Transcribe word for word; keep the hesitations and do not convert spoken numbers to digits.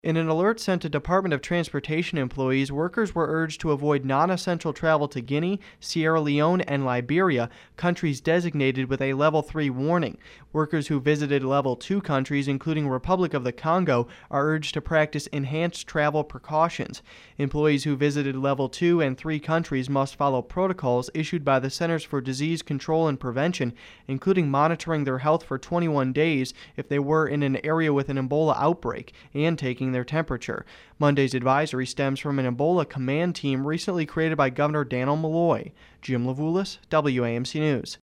In an alert sent to Department of Transportation employees, workers were urged to avoid non-essential travel to Guinea, Sierra Leone, and Liberia, countries designated with a Level three warning. Workers who visited Level two countries, including Republic of the Congo, are urged to practice enhanced travel precautions. Employees who visited Level two and three countries must follow protocols issued by the Centers for Disease Control and Prevention, including monitoring their health for twenty-one days if they were in an area with an Ebola outbreak, and taking their temperature. Monday's advisory stems from an Ebola command team recently created by Governor Daniel Malloy. Jim Levulis, W A M C News.